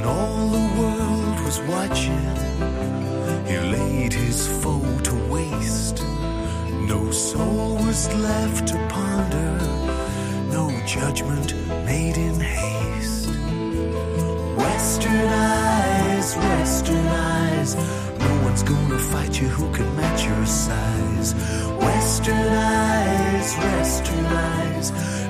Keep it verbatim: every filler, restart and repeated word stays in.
When all the world was watching, he laid his foe to waste. No soul was left to ponder, no judgment made in haste. Western eyes, Western eyes, no one's gonna fight you who can match your size. Western eyes, Western eyes,